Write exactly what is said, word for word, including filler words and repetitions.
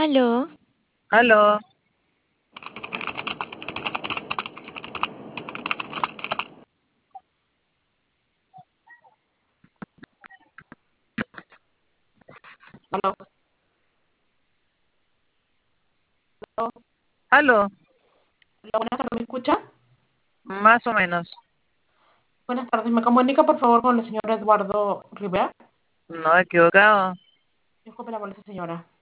Aló, Aló, Aló, aló, aló, aló, buenas tardes, ¿me escucha? más o menos. Buenas tardes, me comunica por favor con el señor Eduardo Rivera. No, equivocado. Disculpe la molestia, señora.